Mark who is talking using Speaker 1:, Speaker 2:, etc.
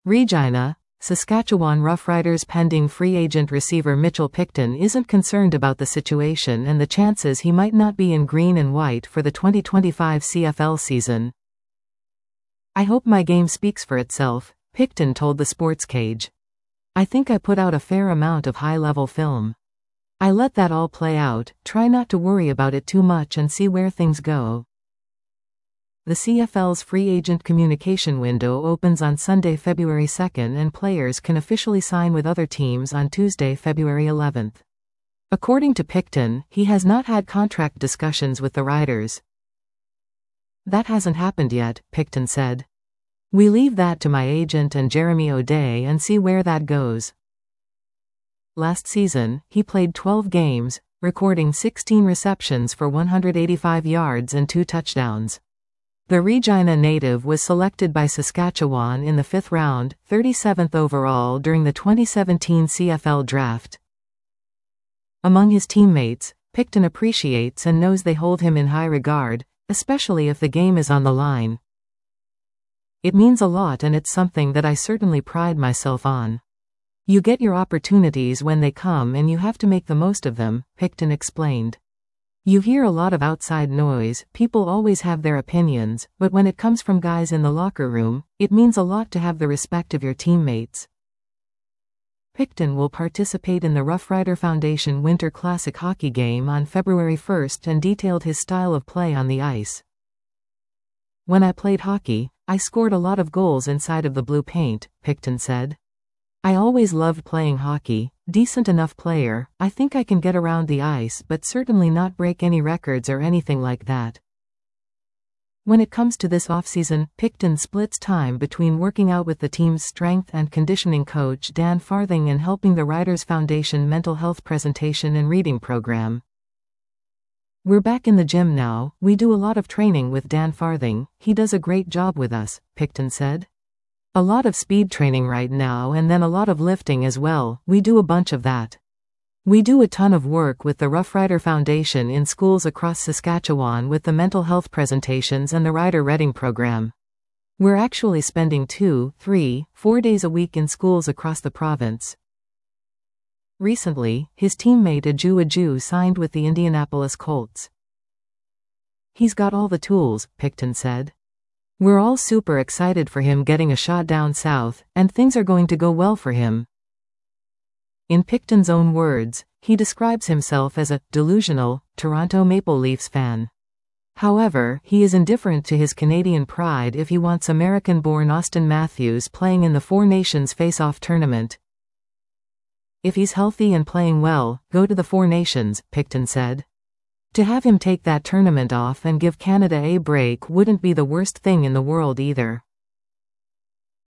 Speaker 1: Regina, Saskatchewan Roughriders pending free agent receiver Mitchell Picton isn't concerned about the situation and the chances he might not be in green and white for the 2025 CFL season. "I hope my game speaks for itself," Picton told the Sports Cage. "I think I put out a fair amount of high-level film. I let that all play out, try not to worry about it too much and see where things go." The CFL's free agent communication window opens on Sunday, February 2nd, and players can officially sign with other teams on Tuesday, February 11th. According to Picton, he has not had contract discussions with the Riders. "That hasn't happened yet," Picton said. "We leave that to my agent and Jeremy O'Day and see where that goes." Last season, he played 12 games, recording 16 receptions for 185 yards and 2 touchdowns. The Regina native was selected by Saskatchewan in the 5th round, 37th overall during the 2017 CFL draft. Among his teammates, Picton appreciates and knows they hold him in high regard, especially if the game is on the line. "It means a lot and it's something that I certainly pride myself on. You get your opportunities when they come and you have to make the most of them," Picton explained. "You hear a lot of outside noise, people always have their opinions, but when it comes from guys in the locker room, it means a lot to have the respect of your teammates." Picton will participate in the Roughrider Foundation Winter Classic hockey game on February 1st and detailed his style of play on the ice. "When I played hockey, I scored a lot of goals inside of the blue paint," Picton said. "I always loved playing hockey, decent enough player, I think I can get around the ice but certainly not break any records or anything like that." When it comes to this offseason, Picton splits time between working out with the team's strength and conditioning coach Dan Farthing and helping the Riders Foundation mental health presentation and reading program. "We're back in the gym now, we do a lot of training with Dan Farthing, he does a great job with us," Picton said. "A lot of speed training right now and then a lot of lifting as well, we do a bunch of that. We do a ton of work with the Roughrider Foundation in schools across Saskatchewan with the mental health presentations and the Rider Reading program. We're actually spending 2, 3, 4 days a week in schools across the province." Recently, his teammate Aju signed with the Indianapolis Colts. "He's got all the tools," Picton said. "We're all super excited for him getting a shot down south, and things are going to go well for him." In Picton's own words, he describes himself as a delusional Toronto Maple Leafs fan. However, he is indifferent to his Canadian pride if he wants American-born Austin Matthews playing in the Four Nations Face-Off tournament. "If he's healthy and playing well, go to the Four Nations," Picton said. "To have him take that tournament off and give Canada a break wouldn't be the worst thing in the world either."